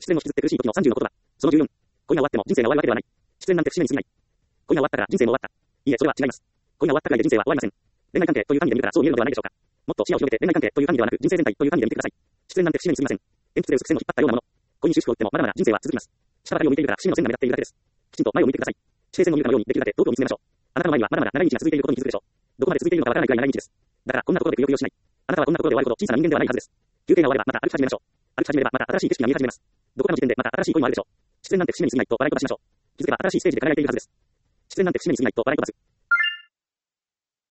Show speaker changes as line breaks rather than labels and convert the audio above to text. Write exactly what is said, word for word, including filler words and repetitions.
失恋を引きずって苦しい時のさんじゅうの言葉。そのじゅうよん。恋が終わっても人生が終わるわけではない。失恋なんて節目に過ぎない。恋が終わったから人生も終わった。いいえ、それは違います。恋が終わったぐらいで人生は終わりません。恋愛関係という単位で見るからそう見えるのではないでしょうか。もっと視野を広げて恋愛関係という単位ではなく人生全体という単位で見てください。失恋なんて節目に過ぎません。鉛筆で薄く線を引っ張ったようなもの。恋に終止符を打ってもまだまだ人生は続きます。下ばかりを向いているから節目の線が目立っているだけです。きちんと前を向いてください。地平線を見るかのようにできるだけ遠くを見つめましょう。あなたの前にはまだまだ長い道が続いていることに気づくでしょう。どこまで続いているのかわからないくらい長い道です。だからこんなところでくよくよしない。あなたはこんなところで終わるほど小さな人間ではないはずです。休憩が終わればまた歩き始めましょう。歩き始めればまた新しい景色が見え始めます。どこかの時点でまた新しい恋もあるでしょう。失恋なんて節目に過ぎないと笑い飛ばしましょう。気づけば新しいステージで輝いているはずです。失恋なんて節目に過ぎないと笑い飛ばす。